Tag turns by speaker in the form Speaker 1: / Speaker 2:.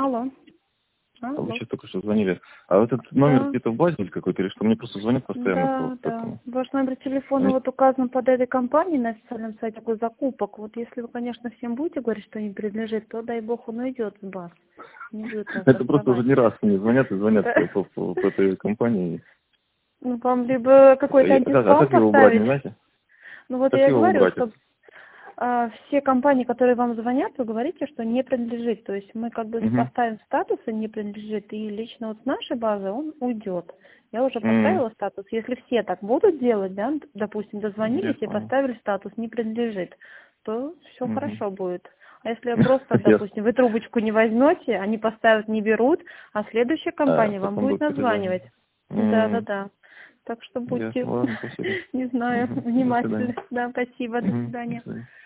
Speaker 1: Алло.
Speaker 2: А вы
Speaker 1: Алло.
Speaker 2: сейчас только что звонили. А вот этот номер
Speaker 1: Да.
Speaker 2: где-то в базе или какой-то, или что? Мне просто звонят постоянно.
Speaker 1: Да, да.
Speaker 2: Поэтому.
Speaker 1: Ваш номер телефона
Speaker 2: Они-
Speaker 1: вот указан под этой компанией на официальном сайте такой закупок. Вот если вы, конечно, всем будете говорить, что не принадлежит, то, дай бог, он уйдет в баз. Не будет вас
Speaker 2: Это просто уже
Speaker 1: доставать.
Speaker 2: не раз мне звонят и звонят
Speaker 1: Да.
Speaker 2: по этой компании.
Speaker 1: Ну, вам либо какой-то
Speaker 2: А
Speaker 1: антиспам
Speaker 2: как его убрать, не
Speaker 1: поставить.
Speaker 2: знаете?
Speaker 1: Ну, вот
Speaker 2: Как
Speaker 1: я и
Speaker 2: его
Speaker 1: говорю,
Speaker 2: убрать?
Speaker 1: что все компании, которые вам звонят, вы говорите, что не принадлежит. То есть мы как бы
Speaker 2: Угу.
Speaker 1: поставим статус и не принадлежит. И лично вот с нашей базы он уйдет. Я уже поставила статус. Если все так будут делать, да, допустим,
Speaker 2: Я
Speaker 1: дозвонились и
Speaker 2: понял.
Speaker 1: поставили статус не принадлежит, то все
Speaker 2: Мгм.
Speaker 1: хорошо будет. А если просто,
Speaker 2: Ясно.
Speaker 1: допустим, вы трубочку не возьмете, они поставят, не берут, а следующая компания вам
Speaker 2: Потом
Speaker 1: будет
Speaker 2: будут перезванивать.
Speaker 1: названивать. Да. Так что будьте,
Speaker 2: Ясно. Ладно, спасибо.
Speaker 1: не знаю,
Speaker 2: До свидания.
Speaker 1: внимательны. Да, спасибо, до
Speaker 2: До
Speaker 1: свидания.
Speaker 2: свидания.